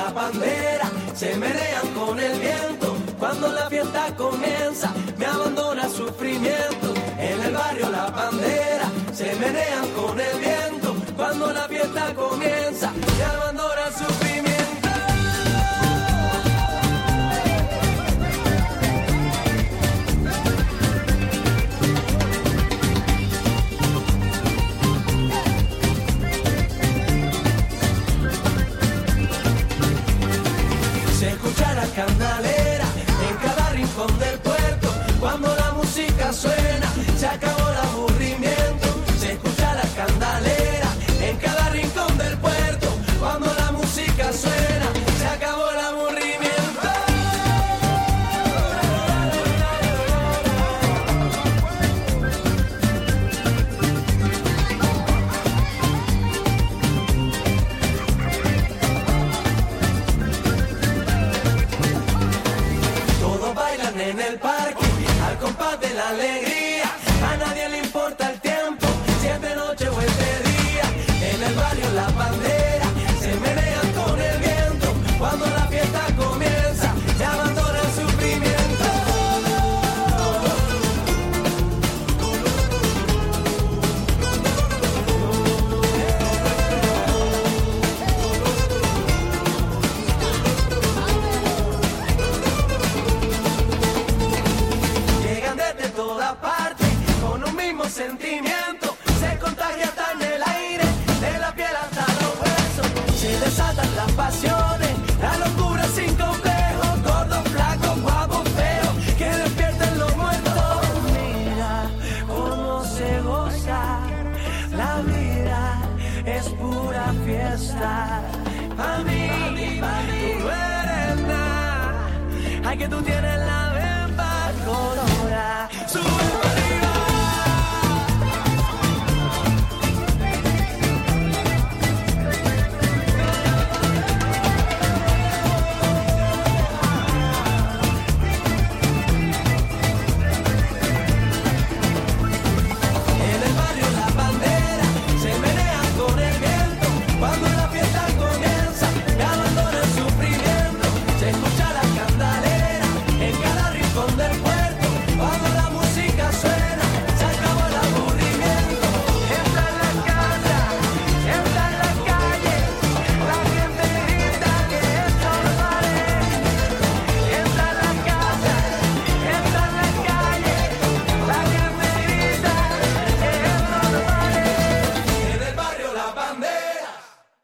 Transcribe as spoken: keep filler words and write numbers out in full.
la bandera, se menean con el viento. Cuando la fiesta comienza, me abandona el sufrimiento. En el barrio la bandera, se menean con el viento. Cuando la fiesta comienza, me abandona el sufrimiento. Se escucha la candelera en cada rincón del puerto. Cuando la música suena, se acabó el aburrimiento. Se escucha la candelera en cada rincón del puerto. Cuando la música suena, se acabó el aburrimiento. Todos bailan en el parque al compás de la alegría. A nadie le importa el tiempo, si es de noche o es de día. En el barrio la bandera, se menean con el viento. Cuando la fiesta comienza, se abandona el sufrimiento. Llegan desde toda parte con un mismo sentimiento. Se contagia hasta en el aire, de la piel hasta los huesos. Se desatan las pasiones, la locura sin complejo. Gordos, flacos, guapos, feos, que despierten los muertos. Mira cómo se goza, la vida es pura fiesta. Pa' mí, tú no eres nada, ay que tú tienes la bemba.